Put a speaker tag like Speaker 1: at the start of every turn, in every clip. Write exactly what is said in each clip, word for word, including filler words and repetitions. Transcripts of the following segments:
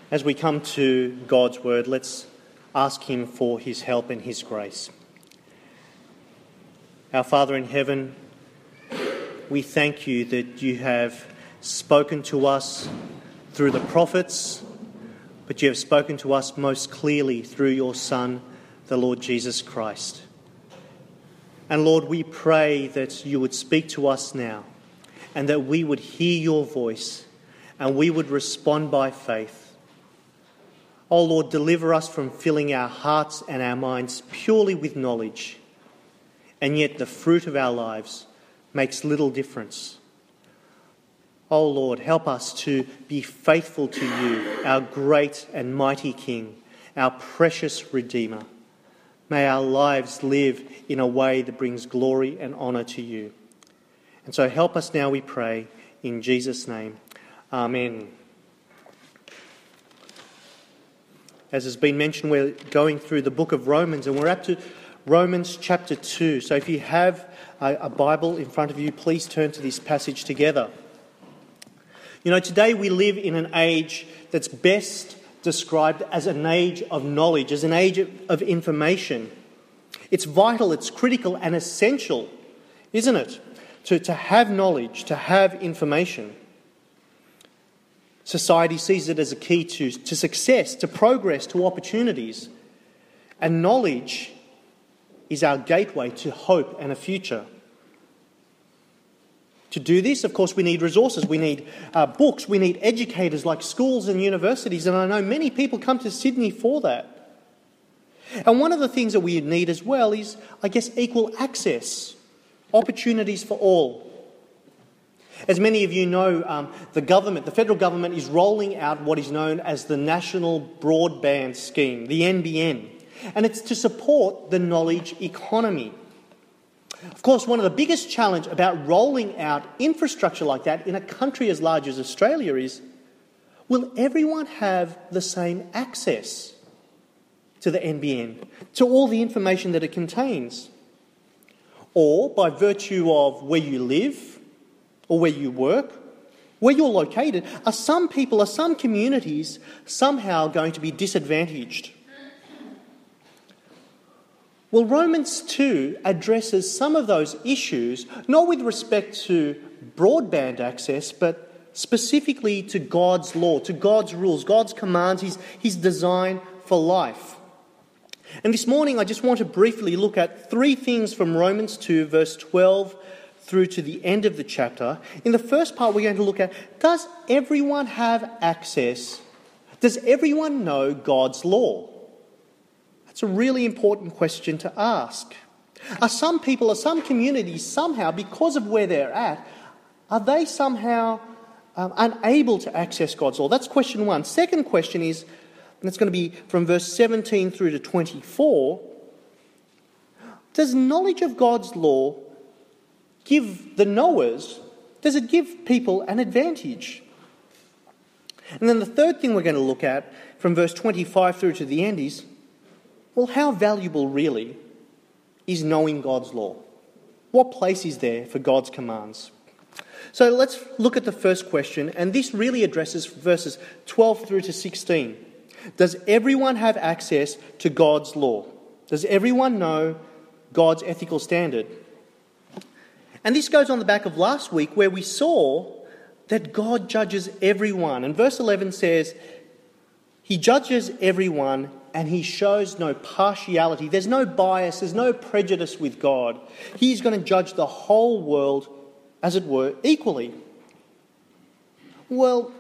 Speaker 1: As we come to God's word, let's ask him for his help and his grace. Our Father in heaven, we thank you that you have spoken to us through the prophets, but you have spoken to us most clearly through your Son, the Lord Jesus Christ. And Lord, we pray that you would speak to us now and that we would hear your voice and we would respond by faith. Oh Lord, deliver us from filling our hearts and our minds purely with knowledge, and yet the fruit of our lives makes little difference. Oh Lord, help us to be faithful to you, our great and mighty King, our precious Redeemer. May our lives live in a way that brings glory and honour to you. And so help us now, we pray, in Jesus' name. Amen. As has been mentioned, we're going through the book of Romans, and we're up to Romans chapter two. So if you have a, a Bible in front of you, please turn to this passage together. You know, today we live in an age that's best described as an age of knowledge, as an age of, of information. It's vital, it's critical and essential, isn't it, to, to have knowledge, to have information. Society sees it as a key to, to success, to progress, to opportunities. And knowledge is our gateway to hope and a future. To do this, of course, we need resources. We need uh, books. We need educators like schools and universities. And I know many people come to Sydney for that. And one of the things that we need as well is, I guess, equal access, opportunities for all. As many of you know, um, the government, the federal government, is rolling out what is known as the National Broadband Scheme, the N B N, and it's to support the knowledge economy. Of course, one of the biggest challenges about rolling out infrastructure like that in a country as large as Australia is, will everyone have the same access to the N B N, to all the information that it contains? Or, by virtue of where you live, or where you work, where you're located, are some people, are some communities somehow going to be disadvantaged? Well, Romans two addresses some of those issues, not with respect to broadband access, but specifically to God's law, to God's rules, God's commands, his, his design for life. And this morning I just want to briefly look at three things from Romans two, verse twelve through to the end of the chapter. In the first part, we're going to look at, does everyone have access? Does everyone know God's law? That's a really important question to ask. Are some people, are some communities somehow, because of where they're at, are they somehow um, unable to access God's law? That's question one. Second question is, and it's going to be from verse seventeen through to twenty-four, does knowledge of God's law give the knowers, does it give people an advantage? And then the third thing we're going to look at from verse twenty-five through to the end is, well, how valuable really is knowing God's law? What place is there for God's commands? So let's look at the first question, and this really addresses verses twelve through to sixteen. Does everyone have access to God's law? Does everyone know God's ethical standard? And this goes on the back of last week, where we saw that God judges everyone. And verse eleven says, he judges everyone and he shows no partiality. There's no bias, there's no prejudice with God. He's going to judge the whole world, as it were, equally. Well,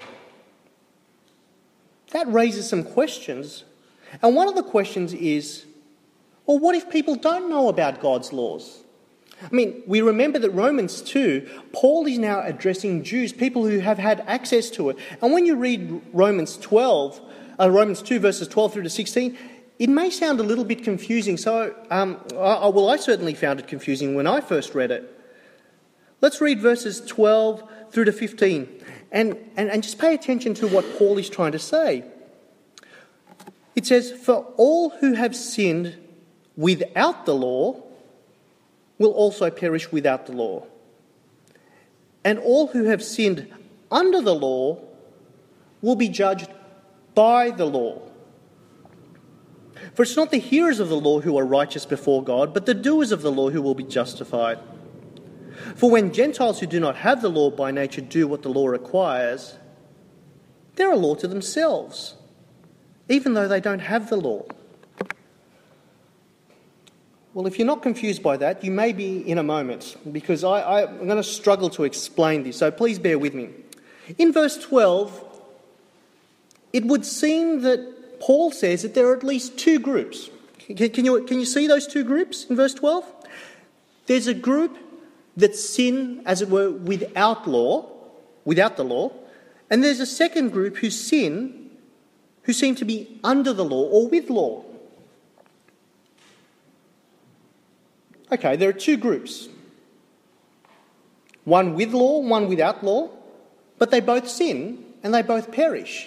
Speaker 1: that raises some questions. And one of the questions is, well, what if people don't know about God's laws? I mean, we remember that Romans two, Paul is now addressing Jews, people who have had access to it. And when you read Romans twelve, uh, Romans two verses twelve through to sixteen, it may sound a little bit confusing. So, um, I, well, I certainly found it confusing when I first read it. Let's read verses twelve through to fifteen and, and, and just pay attention to what Paul is trying to say. It says, for all who have sinned without the law will also perish without the law. And all who have sinned under the law will be judged by the law. For it's not the hearers of the law who are righteous before God, but the doers of the law who will be justified. For when Gentiles who do not have the law by nature do what the law requires, they're a law to themselves, even though they don't have the law. Well, if you're not confused by that, you may be in a moment, because I, I, I'm going to struggle to explain this, so please bear with me. In verse twelve, it would seem that Paul says that there are at least two groups. Can, can, you, can you see those two groups in verse twelve? There's a group that sin, as it were, without law, without the law, and there's a second group who sin, who seem to be under the law or with law. Okay, there are two groups. One with law, one without law, but they both sin and they both perish.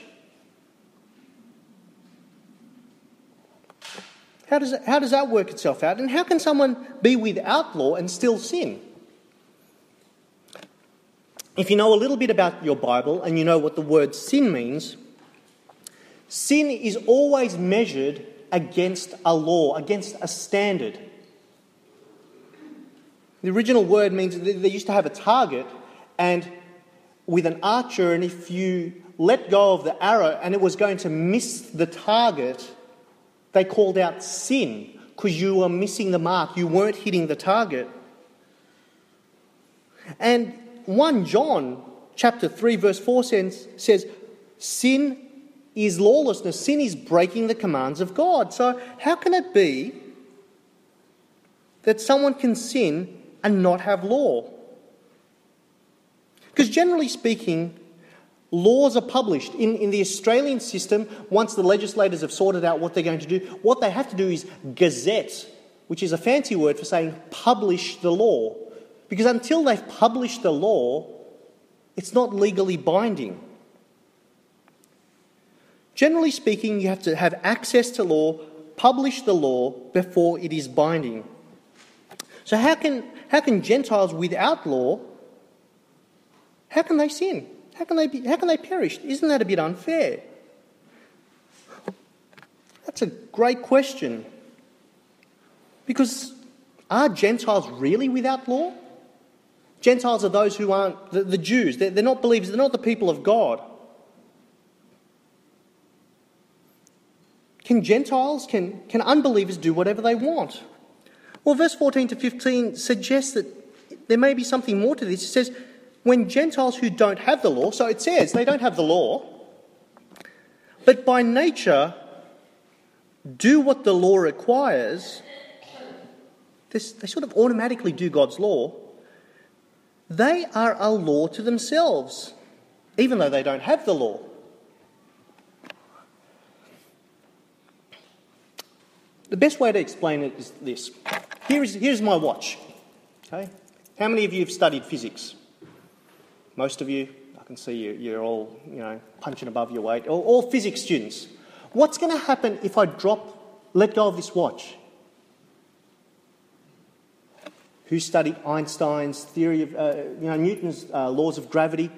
Speaker 1: How does, it, how does that work itself out? And how can someone be without law and still sin? If you know a little bit about your Bible and you know what the word sin means, sin is always measured against a law, against a standard. The original word means that they used to have a target, and with an archer, and if you let go of the arrow and it was going to miss the target, they called out sin because you were missing the mark, you weren't hitting the target. And First John chapter three verse four says, says, sin is lawlessness, sin is breaking the commands of God. So how can it be that someone can sin and not have law? Because generally speaking, laws are published. In, in the Australian system, once the legislators have sorted out what they're going to do, what they have to do is gazette, which is a fancy word for saying publish the law. Because until they've published the law, it's not legally binding. Generally speaking, you have to have access to law, publish the law before it is binding. So how can how can Gentiles without law, how can they sin? How can they be, how can they perish? Isn't that a bit unfair? That's a great question. Because are Gentiles really without law? Gentiles are those who aren't the, the Jews. They're, they're not believers. They're not the people of God. Can Gentiles, can, can unbelievers do whatever they want? Well, verse fourteen to fifteen suggests that there may be something more to this. It says, when Gentiles who don't have the law, so it says they don't have the law, but by nature do what the law requires, this, they sort of automatically do God's law, they are a law to themselves, even though they don't have the law. The best way to explain it is this. Here is, here's my watch. Okay? How many of you have studied physics? Most of you. I can see you, you're all, you know, punching above your weight. All, all physics students. What's going to happen if I drop, let go of this watch? Who studied Einstein's theory of, uh, you know, Newton's uh, laws of gravity?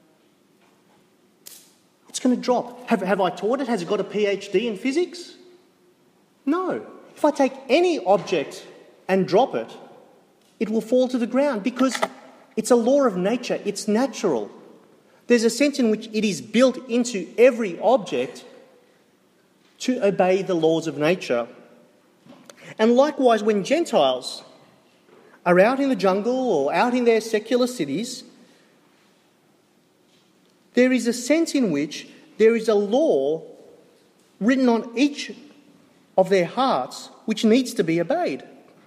Speaker 1: It's going to drop. Have, have I taught it? Has it got a PhD in physics? No. If I take any object and drop it, it will fall to the ground because it's a law of nature. It's natural. There's a sense in which it is built into every object to obey the laws of nature. And likewise, when Gentiles are out in the jungle or out in their secular cities, there is a sense in which there is a law written on each of their hearts which needs to be obeyed.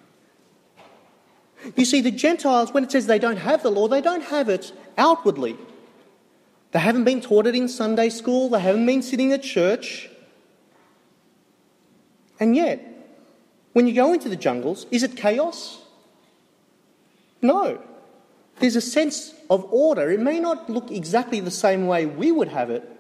Speaker 1: You see, the Gentiles, when it says they don't have the law, they don't have it outwardly. They haven't been taught it in Sunday school, they haven't been sitting at church. And yet, when you go into the jungles, is it chaos? No. There's a sense of order. It may not look exactly the same way we would have it,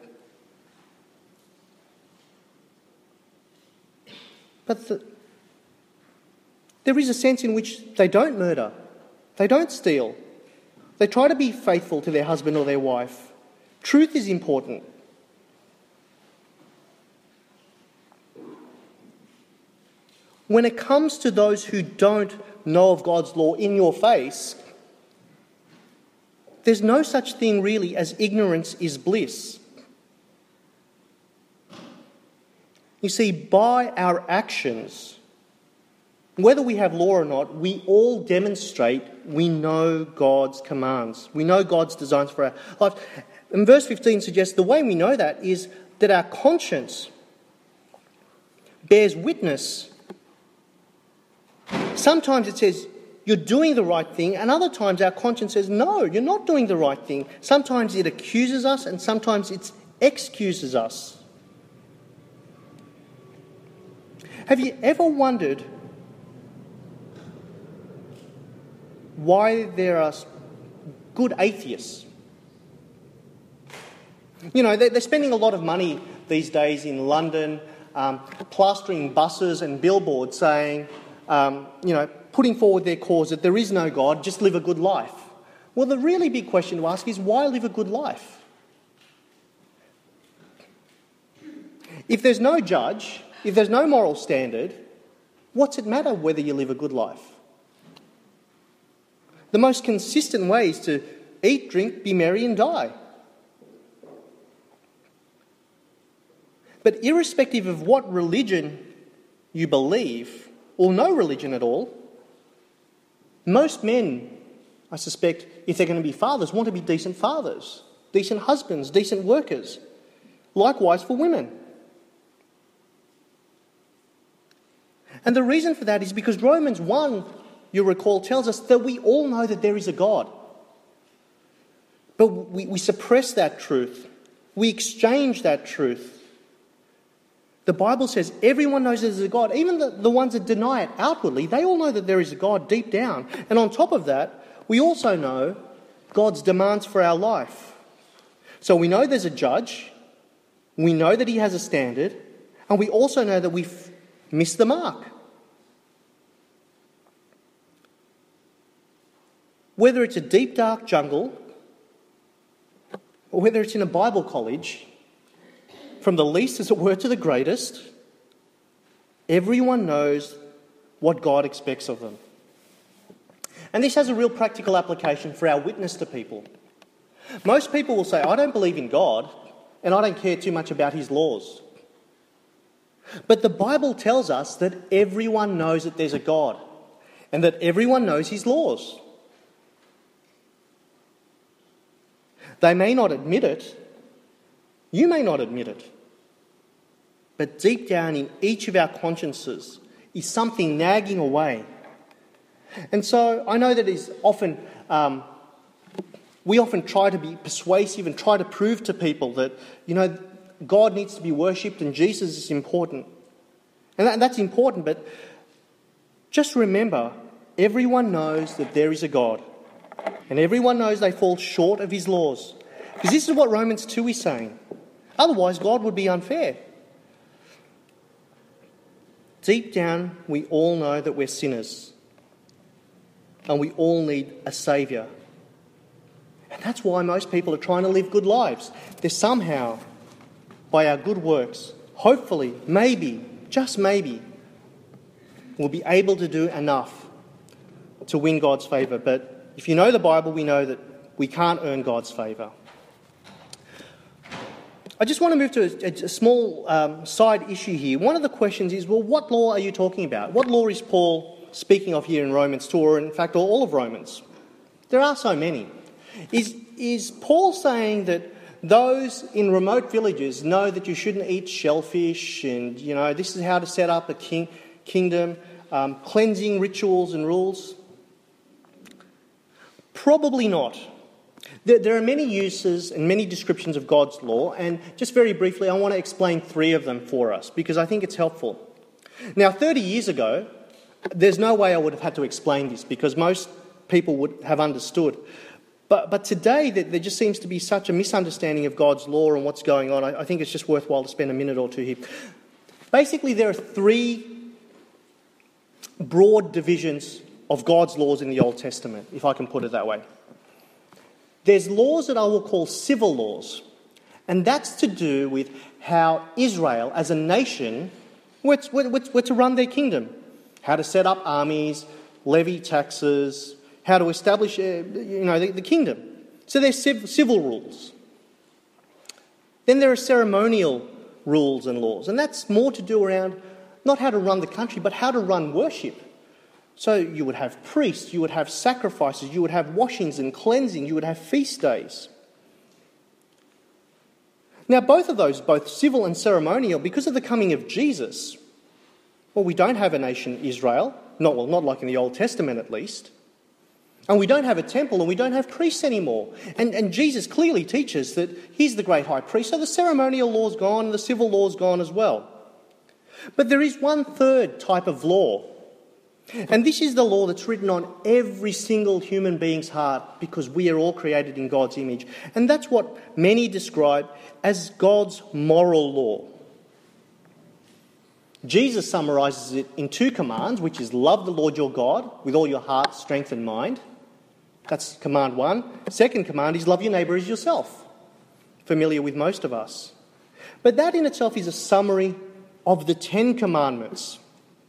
Speaker 1: but the, there is a sense in which they don't murder, they don't steal, they try to be faithful to their husband or their wife. Truth is important. when it comes to those who don't know of God's law in your face, there's no such thing really as ignorance is bliss. You see, by our actions, whether we have law or not, we all demonstrate we know God's commands. We know God's designs for our life. And verse fifteen suggests the way we know that is that our conscience bears witness. Sometimes it says, you're doing the right thing, and other times our conscience says, no, you're not doing the right thing. Sometimes it accuses us, and sometimes it excuses us. Have you ever wondered why there are good atheists? You know, they're spending a lot of money these days in London, um, plastering buses and billboards saying, um, you know, putting forward their cause that there is no God, just live a good life. Well, the really big question to ask is, why live a good life? If there's no judge, if there's no moral standard, what's it matter whether you live a good life? The most consistent way is to eat, drink, be merry and die. But irrespective of what religion you believe, or no religion at all, most men, I suspect, if they're going to be fathers, want to be decent fathers, decent husbands, decent workers. Likewise for women. And the reason for that is because Romans one, you recall, tells us that we all know that there is a God. But we, we suppress that truth. We exchange that truth. The Bible says everyone knows there's a God. Even the, the ones that deny it outwardly, they all know that there is a God deep down. And on top of that, we also know God's demands for our life. So we know there's a judge. We know that he has a standard. And we also know that we've missed the mark. Whether it's a deep, dark jungle, or whether it's in a Bible college, from the least, as it were, to the greatest, everyone knows what God expects of them. And this has a real practical application for our witness to people. Most people will say, I don't believe in God, and I don't care too much about his laws. But the Bible tells us that everyone knows that there's a God, and that everyone knows his laws. They may not admit it. You may not admit it. But deep down in each of our consciences is something nagging away. And so I know that is often, um, we often try to be persuasive and try to prove to people that, you know, God needs to be worshipped and Jesus is important. And, that, and that's important, but just remember, everyone knows that there is a God. And everyone knows they fall short of his laws. Because this is what Romans two is saying. Otherwise, God would be unfair. Deep down, we all know that we're sinners. And we all need a saviour. And that's why most people are trying to live good lives. They're somehow, by our good works, hopefully, maybe, just maybe, we'll be able to do enough to win God's favour. But if you know the Bible, we know that we can't earn God's favour. I just want to move to a, a small um, side issue here. One of the questions is, well, what law are you talking about? What law is Paul speaking of here in Romans two, or in fact all of Romans? There are so many. Is, is Paul saying that those in remote villages know that you shouldn't eat shellfish and, you know, this is how to set up a king, kingdom, um, cleansing rituals and rules? Probably not. There are many uses and many descriptions of God's law, and just very briefly, I want to explain three of them for us, because I think it's helpful. Now, thirty years ago, there's no way I would have had to explain this, because most people would have understood. But but today, there just seems to be such a misunderstanding of God's law and what's going on. I, I think it's just worthwhile to spend a minute or two here. Basically, there are three broad divisions of God's laws in the Old Testament, if I can put it that way. There's laws that I will call civil laws, and that's to do with how Israel, as a nation, were to, were to run their kingdom. how to set up armies, levy taxes, how to establish, uh, you know, the, the kingdom. So there's civ- civil rules. Then there are ceremonial rules and laws, and that's more to do around not how to run the country, but how to run worship. So you would have priests, you would have sacrifices, you would have washings and cleansing, you would have feast days. Now, both of those, both civil and ceremonial, because of the coming of Jesus, well, we don't have a nation Israel, not well, not like in the Old Testament at least. And we don't have a temple and we don't have priests anymore. And, and Jesus clearly teaches that he's the great high priest, so the ceremonial law's gone and the civil law's gone as well. But there is one third type of law. And this is the law that's written on every single human being's heart because we are all created in God's image. And that's what many describe as God's moral law. Jesus summarises it in two commands, which is love the Lord your God with all your heart, strength and mind. That's command one. Second command is love your neighbour as yourself. Familiar with most of us. But that in itself is a summary of the Ten Commandments.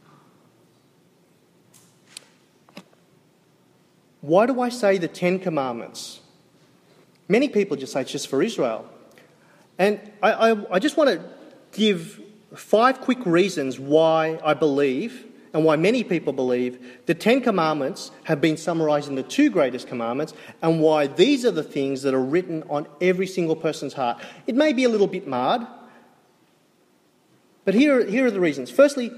Speaker 1: Why do I say the Ten Commandments? Many people just say it's just for Israel. And I, I, I just want to give five quick reasons why I believe, and why many people believe, the Ten Commandments have been summarised in the two greatest commandments, and why these are the things that are written on every single person's heart. It may be a little bit marred, but here, here are the reasons. Firstly,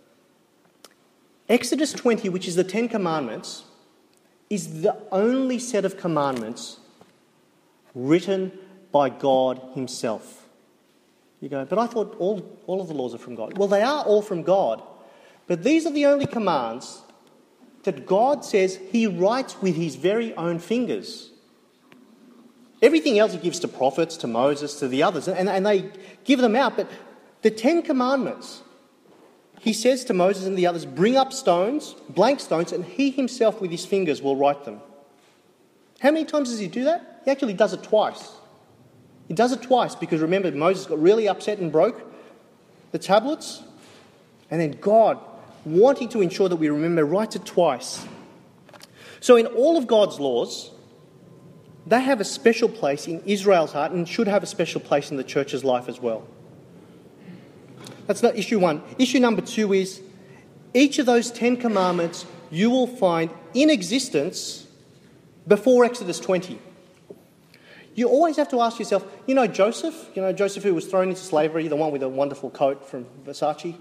Speaker 1: Exodus twenty, which is the Ten Commandments, is the only set of commandments written by God himself. You go, but I thought all, all of the laws are from God. Well, they are all from God, but these are the only commands that God says he writes with his very own fingers. Everything else he gives to prophets, to Moses, to the others, and, and they give them out, but the Ten Commandments, he says to Moses and the others, bring up stones, blank stones, and he himself with his fingers will write them. How many times does he do that? He actually does it twice. He does it twice because, remember, Moses got really upset and broke the tablets. And then God, wanting to ensure that we remember, writes it twice. So in all of God's laws, they have a special place in Israel's heart and should have a special place in the church's life as well. That's not issue one. Issue number two is each of those Ten Commandments you will find in existence before Exodus twenty. You always have to ask yourself, you know Joseph, you know Joseph who was thrown into slavery, the one with a wonderful coat from Versace.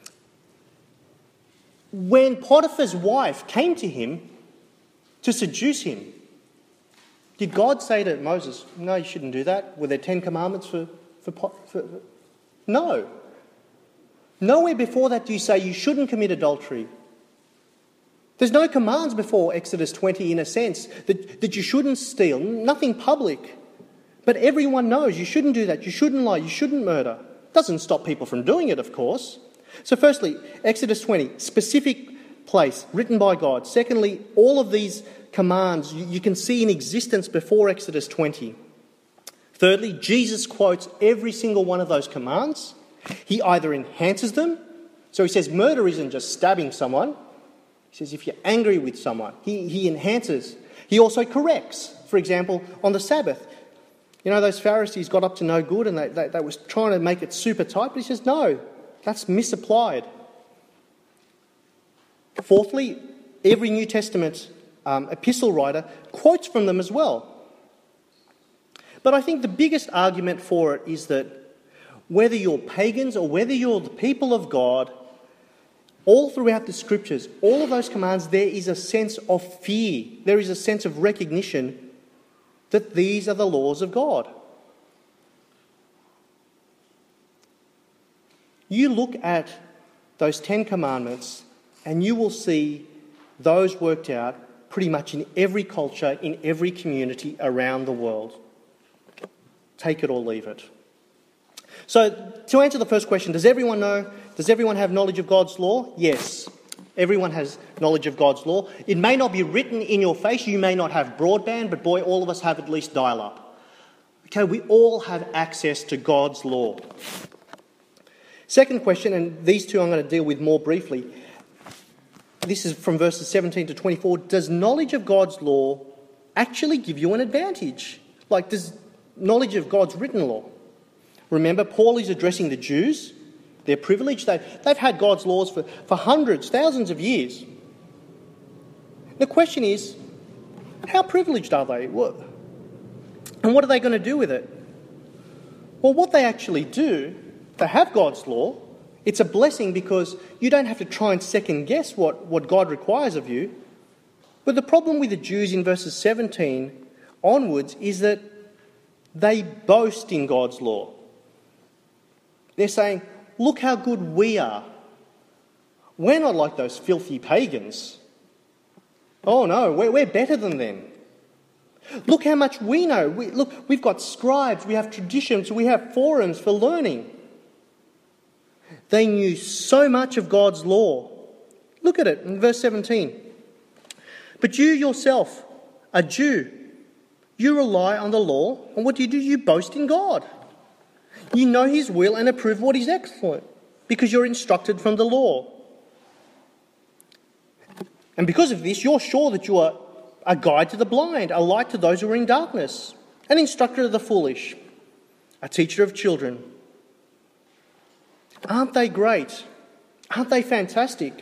Speaker 1: When Potiphar's wife came to him to seduce him, did God say to Moses, no, you shouldn't do that? Were there Ten Commandments for... for, for, for no. Nowhere before that do you say you shouldn't commit adultery. There's no commands before Exodus twenty in a sense that, that you shouldn't steal, nothing public. But everyone knows you shouldn't do that, you shouldn't lie, you shouldn't murder. Doesn't stop people from doing it, of course. So firstly, Exodus twenty, specific place, written by God. Secondly, all of these commands you, you can see in existence before Exodus twenty. Thirdly, Jesus quotes every single one of those commands. He either enhances them, so he says murder isn't just stabbing someone. He says if you're angry with someone, he, he enhances. He also corrects. For example, on the Sabbath, you know, those Pharisees got up to no good and they, they, they were trying to make it super tight, but he says, no, that's misapplied. Fourthly, every New Testament um, epistle writer quotes from them as well. But I think the biggest argument for it is that whether you're pagans or whether you're the people of God, all throughout the scriptures, all of those commands, there is a sense of fear. There is a sense of recognition that these are the laws of God. You look at those Ten Commandments and you will see those worked out pretty much in every culture, in every community around the world. Take it or leave it. So, to answer the first question, does everyone know, does everyone have knowledge of God's law? Yes, everyone has knowledge of God's law. It may not be written in your face, you may not have broadband, but boy, all of us have at least dial-up. Okay, we all have access to God's law. Second question, and these two I'm going to deal with more briefly. this is from verses seventeen to twenty-four, does knowledge of God's law actually give you an advantage? Like, does knowledge of God's written law? Remember, Paul is addressing the Jews. They're privileged. They've, they've had God's laws for, for hundreds, thousands of years. The question is, how privileged are they? What, and what are they going to do with it? Well, what they actually do, they have God's law. It's a blessing because you don't have to try and second guess what, what God requires of you. But the problem with the Jews in verses seventeen onwards is that they boast in God's law. They're saying, look how good we are. We're not like those filthy pagans. Oh no, we're, we're better than them. Look how much we know. We, look, we've got scribes, we have traditions, we have forums for learning. They knew so much of God's law. Look at it in verse seventeen. But you yourself, a Jew, you rely on the law, and what do you do? You boast in God. You know his will and approve what is excellent, because you're instructed from the law. And because of this, you're sure that you are a guide to the blind, a light to those who are in darkness, an instructor of the foolish, a teacher of children. Aren't they great? Aren't they fantastic?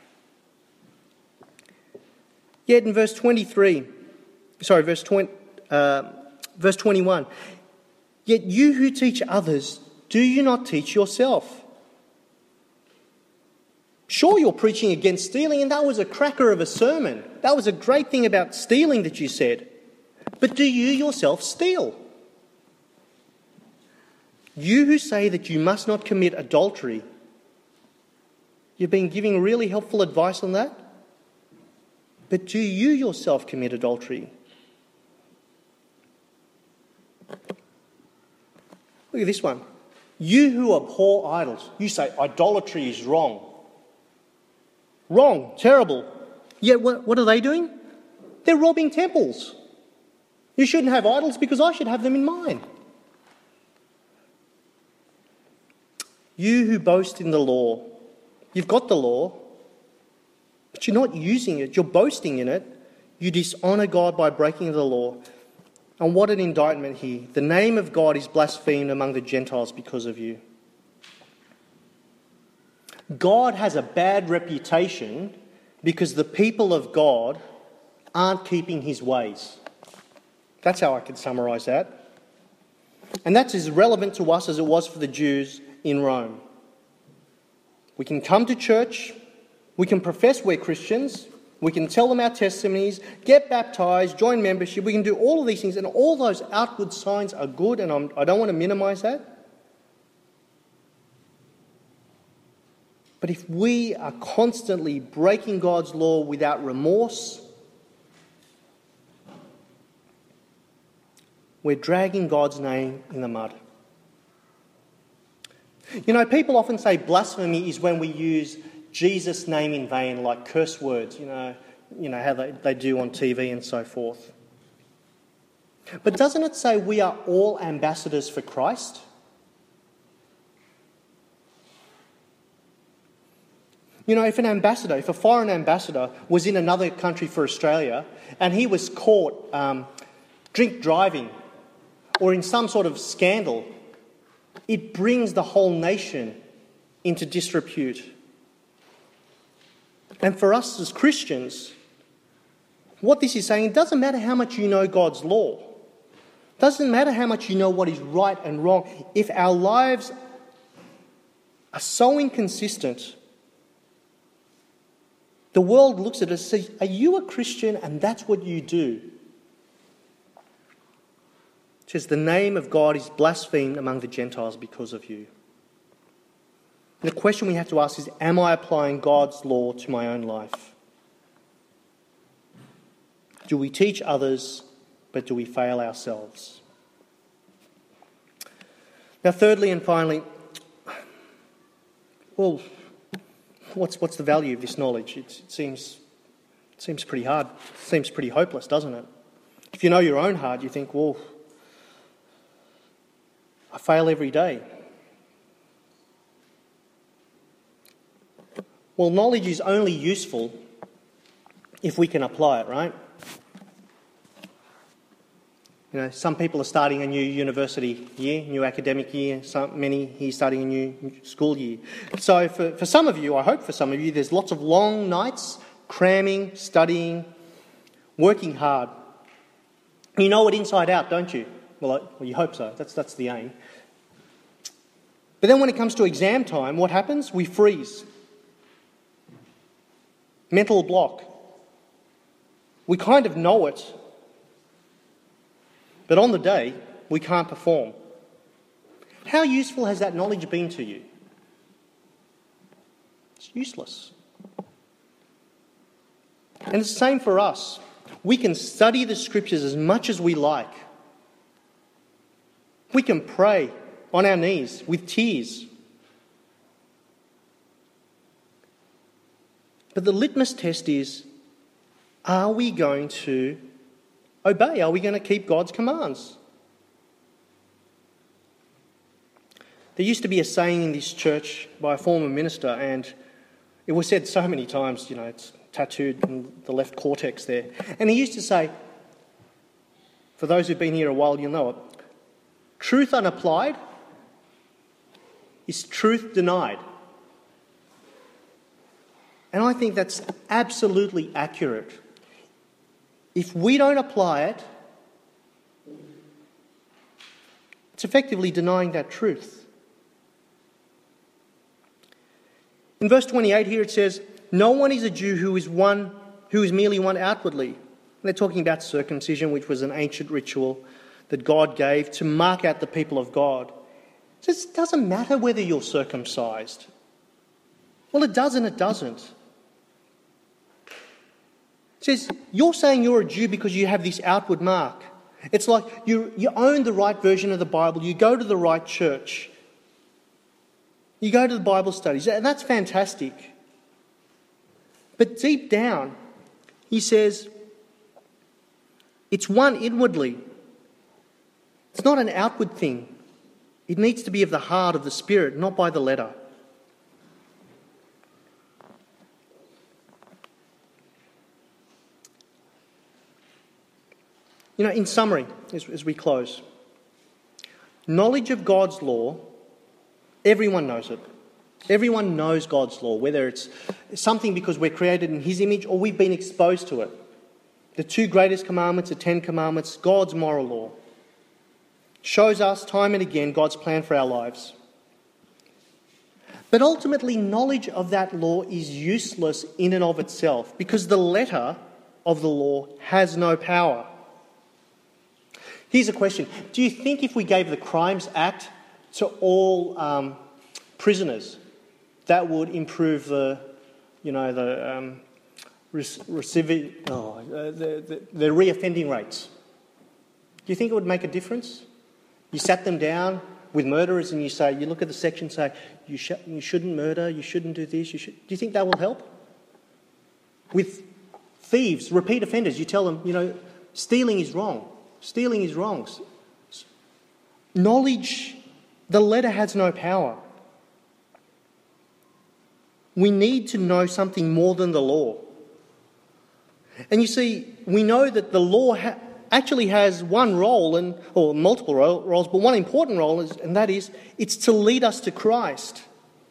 Speaker 1: Yet in verse twenty-three, sorry, verse twenty, uh, verse twenty-one, yet you who teach others, do you not teach yourself? Sure, you're preaching against stealing, and that was a cracker of a sermon. That was a great thing about stealing that you said. But do you yourself steal? You who say that you must not commit adultery, you've been giving really helpful advice on that? But do you yourself commit adultery? Look at this one. You who abhor idols, you say idolatry is wrong. Wrong, terrible. Yet what, what are they doing? They're robbing temples. You shouldn't have idols because I should have them in mine. You who boast in the law, you've got the law, but you're not using it, you're boasting in it. You dishonour God by breaking the law. And what an indictment here. The name of God is blasphemed among the Gentiles because of you. God has a bad reputation because the people of God aren't keeping his ways. That's how I can summarise that. And that's as relevant to us as it was for the Jews in Rome. We can come to church, we can profess we're Christians, we can tell them our testimonies, get baptised, join membership, we can do all of these things, and all those outward signs are good, and I'm, I don't want to minimise that. But if we are constantly breaking God's law without remorse, we're dragging God's name in the mud. You know, people often say blasphemy is when we use Jesus' name in vain, like curse words, you know, you know how they, they do on T V and so forth. But doesn't it say we are all ambassadors for Christ? You know, if an ambassador, if a foreign ambassador was in another country for Australia and he was caught um, drink driving or in some sort of scandal, it brings the whole nation into disrepute. And for us as Christians, what this is saying, it doesn't matter how much you know God's law. It doesn't matter how much you know what is right and wrong. If our lives are so inconsistent, the world looks at us and says, are you a Christian and that's what you do? It says the name of God is blasphemed among the Gentiles because of you. And the question we have to ask is, am I applying God's law to my own life? Do we teach others, but do we fail ourselves? Now, thirdly and finally, well, what's what's the value of this knowledge? It, it seems it seems pretty hard. It seems pretty hopeless, doesn't it? If you know your own heart, you think, well, I fail every day. Well, knowledge is only useful if we can apply it, right? You know, some people are starting a new university year, new academic year, some, many here starting a new school year. So for, for some of you, I hope for some of you, there's lots of long nights, cramming, studying, working hard. You know it inside out, don't you? Well, I, well you hope so. That's, that's the aim. But then when it comes to exam time, what happens? We freeze. Mental block. We kind of know it, but on the day, we can't perform. How useful has that knowledge been to you? It's useless. And it's the same for us. We can study the Scriptures as much as we like. We can pray on our knees with tears. But the litmus test is, are we going to obey? Are we going to keep God's commands? There used to be a saying in this church by a former minister, and it was said so many times, you know, it's tattooed in the left cortex there. And he used to say, for those who've been here a while, you'll know it, truth unapplied is truth denied. And I think that's absolutely accurate. If we don't apply it, it's effectively denying that truth. In verse twenty-eight here it says, no one is a Jew who is one who is merely one outwardly. And they're talking about circumcision, which was an ancient ritual that God gave to mark out the people of God. It says it doesn't matter whether you're circumcised. Well, it does and it doesn't. It says, you're saying you're a Jew because you have this outward mark. It's like you, you own the right version of the Bible. You go to the right church. You go to the Bible studies. And that's fantastic. But deep down, he says, it's one inwardly. It's not an outward thing. It needs to be of the heart, of the Spirit, not by the letter. You know, in summary, as, as we close, knowledge of God's law, everyone knows it. Everyone knows God's law, whether it's something because we're created in His image or we've been exposed to it. The two greatest commandments, the Ten Commandments, God's moral law, shows us time and again God's plan for our lives. But ultimately, knowledge of that law is useless in and of itself because the letter of the law has no power. Here's a question. Do you think if we gave the Crimes Act to all um, prisoners, that would improve the, you know, the um, recidiv- oh, uh, the, the, the reoffending rates? Do you think it would make a difference? You sat them down with murderers and you say, you look at the section and say, you, sh- you shouldn't murder, you shouldn't do this. You should. Do you think that will help? With thieves, repeat offenders, you tell them, you know, stealing is wrong. Stealing is wrong. Knowledge, the letter has no power. We need to know something more than the law. And you see, we know that the law ha- actually has one role, and or multiple ro- roles, but one important role, is, and that is, it's to lead us to Christ.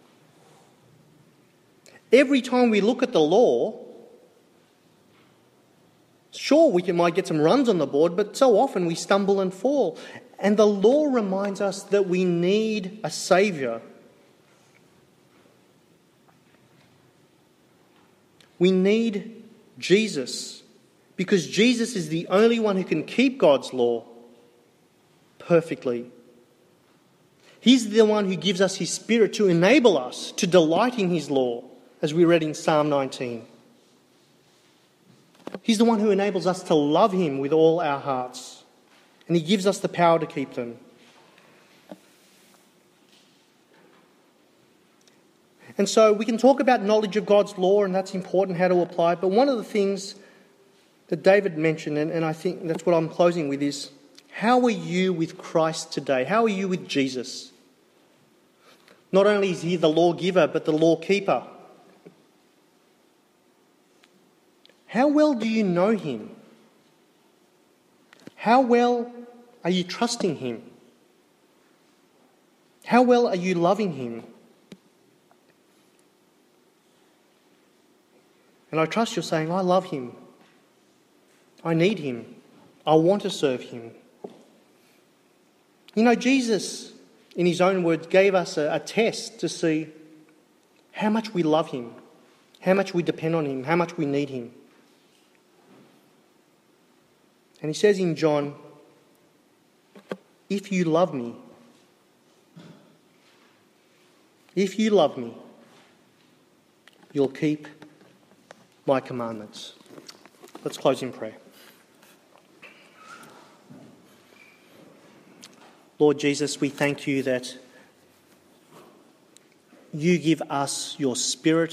Speaker 1: Every time we look at the law, sure, we can, might get some runs on the board, but so often we stumble and fall. And the law reminds us that we need a Saviour. We need Jesus, because Jesus is the only one who can keep God's law perfectly. He's the one who gives us His Spirit to enable us to delight in His law, as we read in Psalm nineteen. He's the one who enables us to love Him with all our hearts, and He gives us the power to keep them. And so we can talk about knowledge of God's law, and that's important, how to apply it. But one of the things that David mentioned, and, and I think that's what I'm closing with, is how are you with Christ today? How are you with Jesus? Not only is He the lawgiver, but the law keeper. How well do you know him? How well are you trusting him? How well are you loving him? And I trust you're saying, I love him. I need him. I want to serve him. You know, Jesus, in his own words, gave us a, a test to see how much we love him, how much we depend on him, how much we need him. And he says in John, if you love me, if you love me, you'll keep my commandments. Let's close in prayer. Lord Jesus, we thank you that you give us your Spirit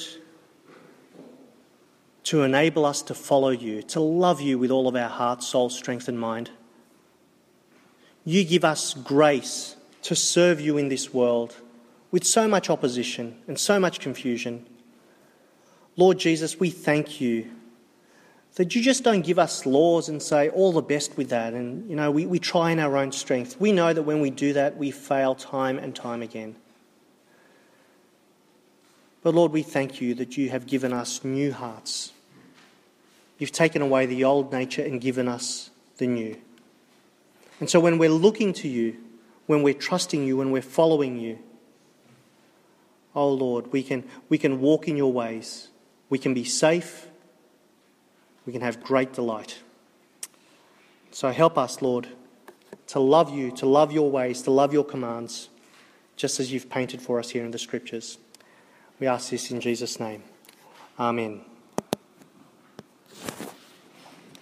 Speaker 1: to enable us to follow you, to love you with all of our heart, soul, strength and mind. You give us grace to serve you in this world with so much opposition and so much confusion. Lord Jesus, we thank you that you just don't give us laws and say all the best with that. And, you know, we, we try in our own strength. We know that when we do that, we fail time and time again. But Lord, we thank you that you have given us new hearts. You've taken away the old nature and given us the new. And so when we're looking to you, when we're trusting you, when we're following you, oh Lord, we can, we can walk in your ways. We can be safe. We can have great delight. So help us, Lord, to love you, to love your ways, to love your commands, just as you've painted for us here in the Scriptures. We ask this in Jesus' name. Amen.